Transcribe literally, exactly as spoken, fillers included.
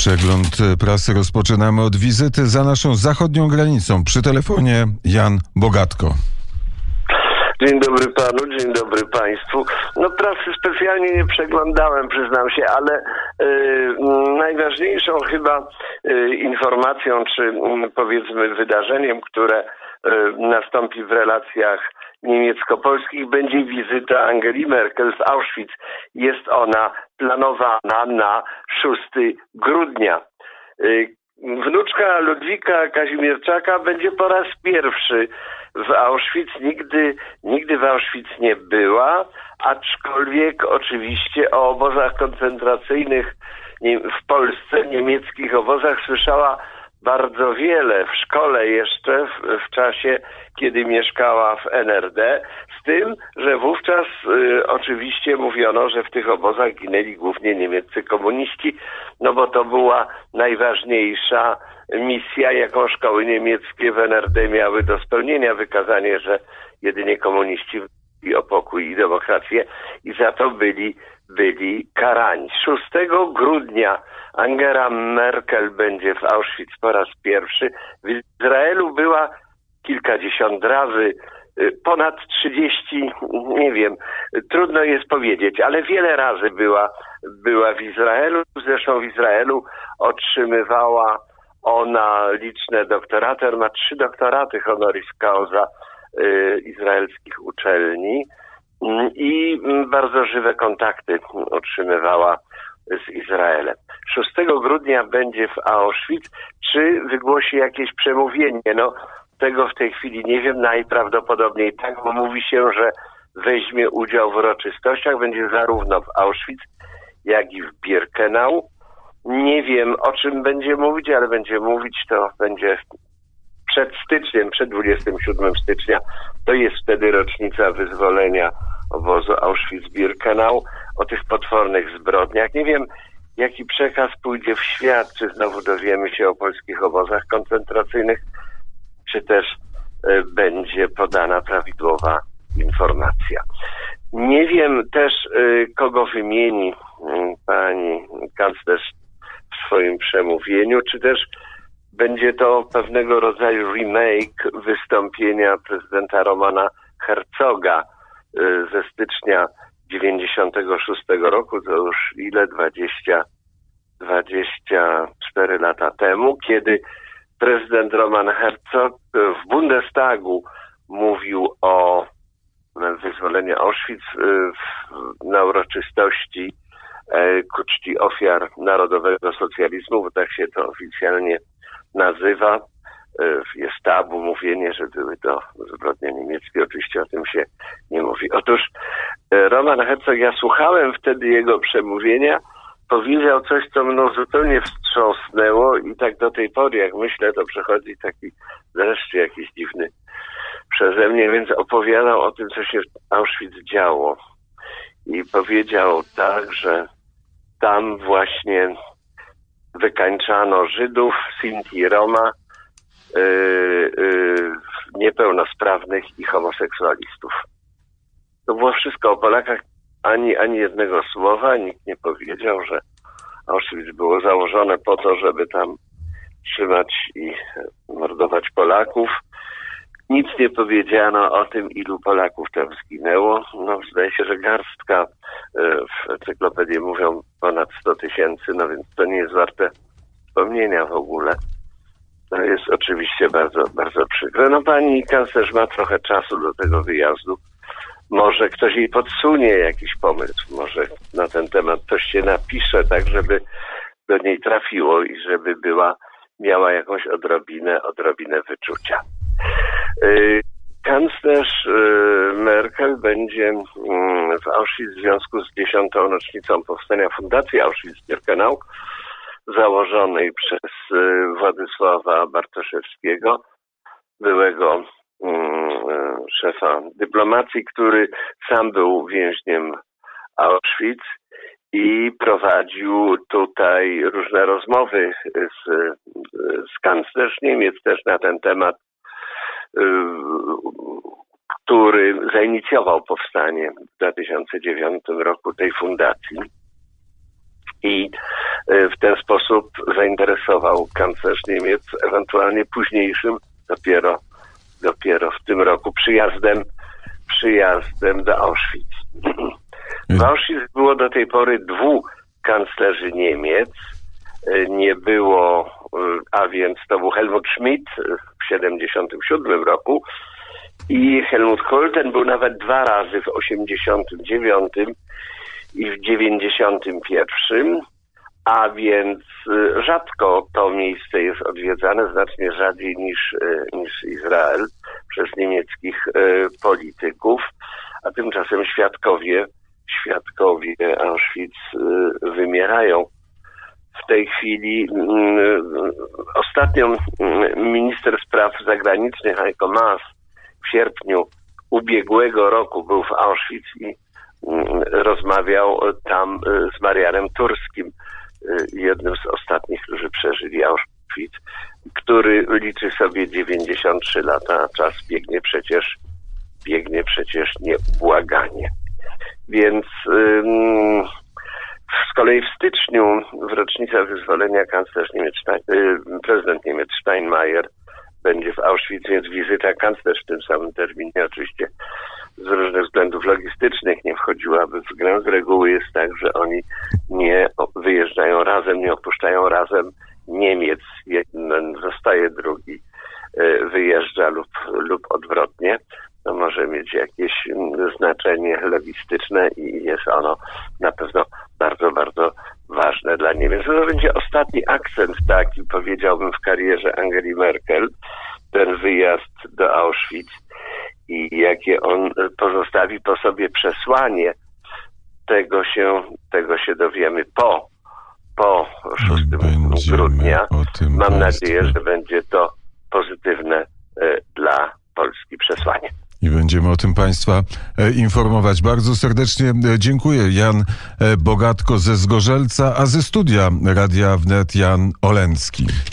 Przegląd prasy rozpoczynamy od wizyty za naszą zachodnią granicą. Przy telefonie Jan Bogatko. Dzień dobry panu, dzień dobry państwu. No prasy specjalnie nie przeglądałem, przyznam się, ale y, najważniejszą chyba y, informacją, czy y, powiedzmy wydarzeniem, które y, nastąpi w relacjach niemiecko-polskich, będzie wizyta Angeli Merkel w Auschwitz. Jest ona planowana na szóstego grudnia. Y, Wnuczka Ludwika Kazimierczaka będzie po raz pierwszy w Auschwitz. Nigdy, nigdy w Auschwitz nie była, aczkolwiek oczywiście o obozach koncentracyjnych w Polsce, niemieckich obozach słyszała bardzo wiele w szkole jeszcze w, w czasie, kiedy mieszkała w N R D, z tym, że wówczas y, oczywiście mówiono, że w tych obozach ginęli głównie niemieccy komuniści, no bo to była najważniejsza misja, jaką szkoły niemieckie w N R D miały do spełnienia, wykazanie, że jedynie komuniści i o pokój i demokrację i za to byli, byli karani. szóstego grudnia Angela Merkel będzie w Auschwitz po raz pierwszy. W Izraelu była kilkadziesiąt razy, ponad trzydzieści, nie wiem, trudno jest powiedzieć, ale wiele razy była, była w Izraelu. Zresztą w Izraelu otrzymywała ona liczne doktoraty. On ma trzy doktoraty honoris causa y, izraelskich uczelni y, i bardzo żywe kontakty utrzymywała z Izraelem. szóstego grudnia będzie w Auschwitz. Czy wygłosi jakieś przemówienie? No, tego w tej chwili nie wiem. Najprawdopodobniej tak, bo mówi się, że weźmie udział w uroczystościach. Będzie zarówno w Auschwitz, jak i w Birkenau. Nie wiem, o czym będzie mówić, ale będzie mówić, to będzie przed styczniem, przed dwudziestego siódmego stycznia. To jest wtedy rocznica wyzwolenia obozu Auschwitz-Birkenau, o tych potwornych zbrodniach. Nie wiem, jaki przekaz pójdzie w świat, czy znowu dowiemy się o polskich obozach koncentracyjnych, czy też y, będzie podana prawidłowa informacja. Nie wiem też, y, kogo wymieni y, pani kanclerz w swoim przemówieniu, czy też będzie to pewnego rodzaju remake wystąpienia prezydenta Romana Herzoga y, ze stycznia dziewięćdziesiątego szóstego roku, to już ile? dwadzieścia, dwadzieścia cztery lata temu, kiedy prezydent Roman Herzog w Bundestagu mówił o wyzwoleniu Auschwitz na uroczystości ku czci ofiar narodowego socjalizmu, bo tak się to oficjalnie nazywa. Jest tabu mówienie, że były to zbrodnie niemieckie. Oczywiście o tym się nie mówi. Otóż Roman Herzog, ja słuchałem wtedy jego przemówienia, powiedział coś, co mną zupełnie wstrząsnęło i tak do tej pory, jak myślę, to przechodzi taki dreszcz jakiś dziwny przeze mnie, więc opowiadał o tym, co się w Auschwitz działo. I powiedział tak, że tam właśnie wykańczano Żydów, Sinti i Roma, yy, yy, niepełnosprawnych i homoseksualistów. To było wszystko o Polakach. Ani, ani jednego słowa, nikt nie powiedział, że Auschwitz było założone po to, żeby tam trzymać i mordować Polaków. Nic nie powiedziano o tym, ilu Polaków tam zginęło. No, zdaje się, że garstka, w encyklopedii mówią ponad sto tysięcy, no więc to nie jest warte wspomnienia w ogóle. To jest oczywiście bardzo, bardzo przykre. No pani kanclerz ma trochę czasu do tego wyjazdu. Może ktoś jej podsunie jakiś pomysł, może na ten temat coś się napisze, tak żeby do niej trafiło i żeby była, miała jakąś odrobinę, odrobinę wyczucia. Yy, kanclerz yy, Merkel będzie yy, w Auschwitz w związku z dziesiątą rocznicą powstania Fundacji Auschwitz-Birkenau, założonej przez yy, Władysława Bartoszewskiego, byłego szefa dyplomacji, który sam był więźniem Auschwitz i prowadził tutaj różne rozmowy z, z kanclerz Niemiec też na ten temat, który zainicjował powstanie w dwa tysiące dziewiątym roku tej fundacji. I w ten sposób zainteresował kanclerz Niemiec ewentualnie późniejszym, dopiero, dopiero w tym roku przyjazdem, przyjazdem do Auschwitz. W Auschwitz było do tej pory dwóch kanclerzy Niemiec. Nie było, a więc to był Helmut Schmidt w siedemdziesiątym siódmym roku i Helmut Kohl. Ten był nawet dwa razy w osiemdziesiątym dziewiątym i w dziewięćdziesiątym pierwszym, a więc rzadko to miejsce jest odwiedzane, znacznie rzadziej niż, niż Izrael przez niemieckich polityków, a tymczasem świadkowie, świadkowie Auschwitz wymierają. W tej chwili ostatnio minister spraw zagranicznych Heiko Maas w sierpniu ubiegłego roku był w Auschwitz i rozmawiał tam z Marianem Turskim, jednym z ostatnich, którzy przeżyli Auschwitz, który liczy sobie dziewięćdziesiąt trzy lata, a czas biegnie przecież, biegnie przecież niebłaganie. Więc ym, z kolei w styczniu, w rocznicę wyzwolenia kanclerz Niemiec, prezydent Niemiec Steinmeier będzie w Auschwitz, więc wizyta kanclerz w tym samym terminie oczywiście z różnych względów logistycznych nie wchodziłaby w grę. Z reguły jest tak, że oni nie wyjeżdżają razem, nie opuszczają razem Niemiec. Jeden zostaje, drugi wyjeżdża lub, lub odwrotnie. To może mieć jakieś znaczenie logistyczne i jest ono na pewno bardzo, bardzo ważne dla Niemiec. To będzie ostatni akcent taki, powiedziałbym, w karierze Angeli Merkel, ten wyjazd do Auschwitz i jakie on pozostawi po sobie przesłanie, tego się, tego się dowiemy po, po szóstego grudnia. Mam nadzieję, że będzie to pozytywne e, dla Polski przesłanie. I będziemy o tym Państwa informować. Bardzo serdecznie dziękuję. Jan Bogatko ze Zgorzelca, a ze studia Radia Wnet Jan Olencki.